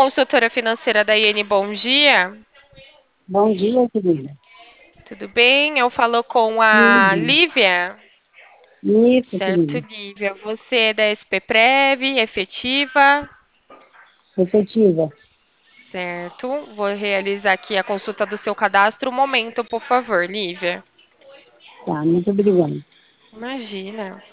consultora financeira da Iene, bom dia. Bom dia, querida. Tudo bem? Eu falo com a Tudo. Lívia. Isso, Certo, querida. Lívia. Você é da SPPrev, efetiva. Efetiva. Certo. Vou realizar aqui a consulta do seu cadastro. Um momento, por favor, Lívia. Tá, muito obrigada. Imagina.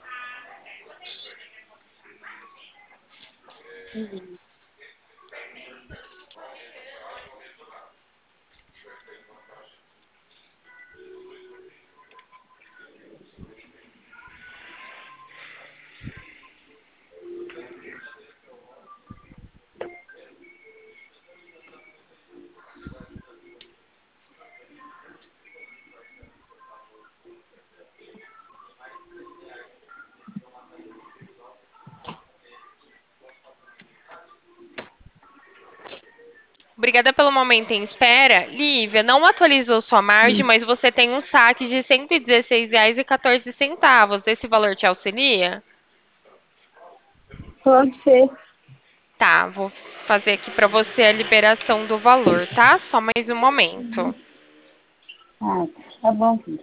Obrigada pelo momento em espera. Lívia, não atualizou sua margem, mas você tem um saque de R$ 116,14. Esse valor te auxilia? Pode ser. Tá, vou fazer aqui para você a liberação do valor, tá? Só mais um momento. Ah, tá bom, querida.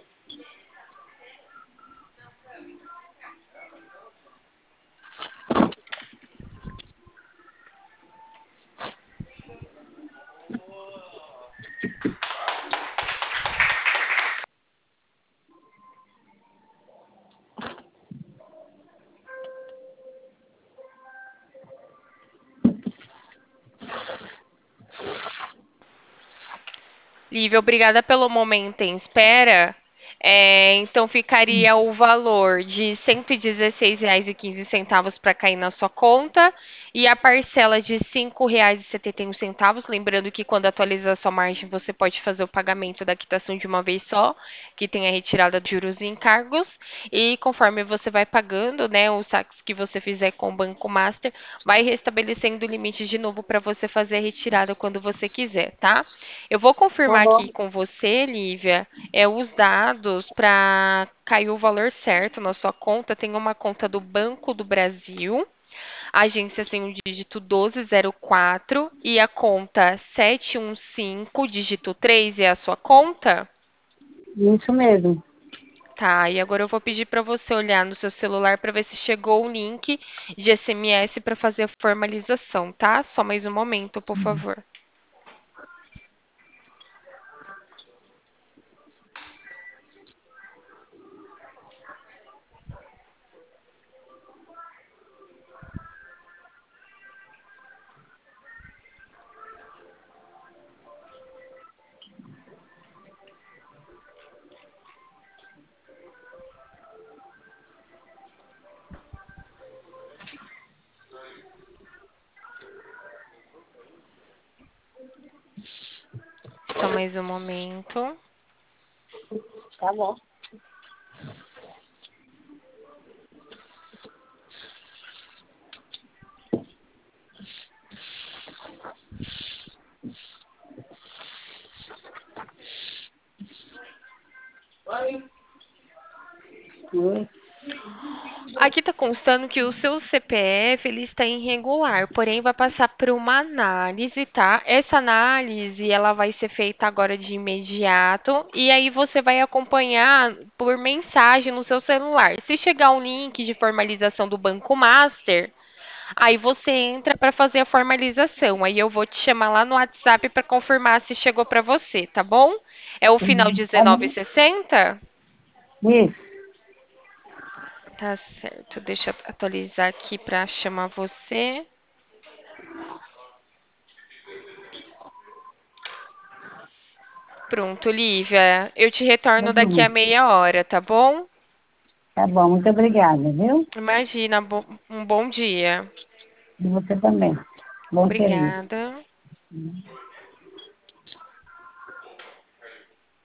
Lívia, obrigada pelo momento em espera. Então ficaria o valor de R$ 116,15 para cair na sua conta e a parcela de R$ 5,71. Lembrando que quando atualizar a sua margem, você pode fazer o pagamento da quitação de uma vez só, que tem a retirada de juros e encargos. E conforme você vai pagando, né, os saques que você fizer com o Banco Master, vai restabelecendo o limite de novo para você fazer a retirada quando você quiser, tá? Eu vou Tá confirmar aqui bom. com você, Lívia, os dados para cair o valor certo na sua conta. Tem uma conta do Banco do Brasil, a agência tem o dígito 1204 e a conta 715, dígito 3 é a sua conta? Isso mesmo. Tá, e agora eu vou pedir para você olhar no seu celular para ver se chegou o link de SMS para fazer a formalização, tá? Só mais um momento, por favor. Só mais um momento. Tá bom. Oi. Aqui está constando que o seu CPF ele está irregular, porém vai passar por uma análise, tá? Essa análise ela vai ser feita agora de imediato e aí você vai acompanhar por mensagem no seu celular. Se chegar um link de formalização do Banco Master, aí você entra para fazer a formalização. Aí eu vou te chamar lá no WhatsApp para confirmar se chegou para você, tá bom? É o final Tá bom. 1960? Isso. Tá certo. Deixa eu atualizar aqui para chamar você. Pronto, Lívia. Eu te Tá retorno daqui a bom. meia hora, tá bom? Tá bom. Muito obrigada, viu? Imagina, um bom dia. E você também. Bom serviço. Obrigada.